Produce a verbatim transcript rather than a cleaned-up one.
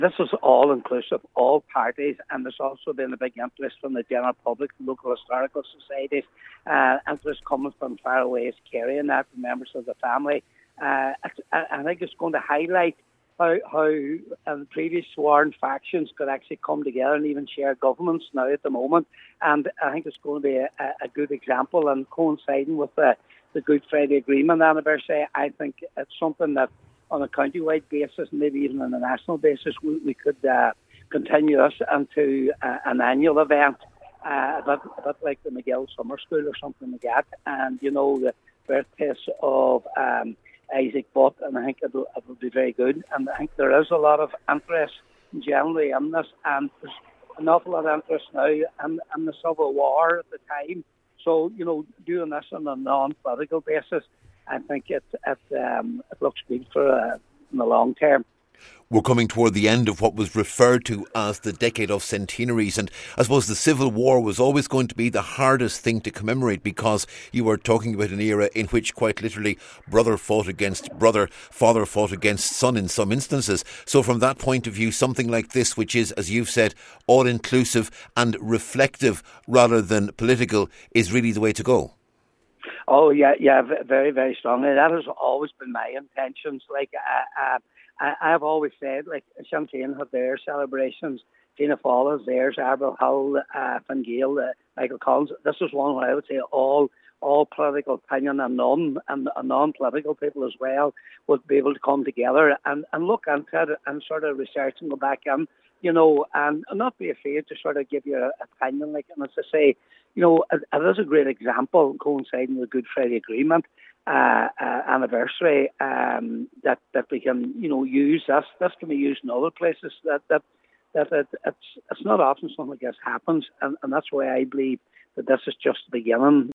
This is all inclusive, all parties, and there's also been a big interest from the general public, local historical societies, uh, interest coming from far away as Kerry and that, members of the family. Uh, I, I think it's going to highlight how, how um, previous sworn factions could actually come together and even share governments now at the moment. And I think it's going to be a, a good example, and coinciding with the, the Good Friday Agreement anniversary, I think it's something that on a county-wide basis, maybe even on a national basis, we, we could uh, continue this into uh, an annual event, uh, a, bit, a bit like the McGill Summer School or something like that. And, you know, the birthplace of um, Isaac Butt, and I think it will, it will be very good. And I think there is a lot of interest generally in this, and there's an awful lot of interest now in, in the Civil War at the time. So, you know, doing this on a non-political basis, I think it it, um, it looks good for uh, in the long term. We're coming toward the end of what was referred to as the decade of centenaries, and I suppose the Civil War was always going to be the hardest thing to commemorate, because you were talking about an era in which quite literally brother fought against brother, father fought against son in some instances. So from that point of view, something like this, which is, as you've said, all-inclusive and reflective rather than political, is really the way to go. Oh, yeah, yeah, very, very strongly. That has always been my intentions. Like, uh, uh, I, I've always said, like, Shanteen have their celebrations, Fianna Fáil has theirs, Arbil Hill, uh, Fine Gael, uh, Michael Collins. This is one where I would say all all political opinion and non and, and non-political people as well would be able to come together and, and look into it and sort of research and go back in, you know, and, and not be afraid to sort of give your opinion. Like, and as I say, you know, it, it is a great example coinciding with the Good Friday Agreement uh, uh, anniversary um, that that we can, you know, use. This this can be used in other places. That that that it, it's it's not often something like this happens, and, and that's why I believe that this is just the beginning.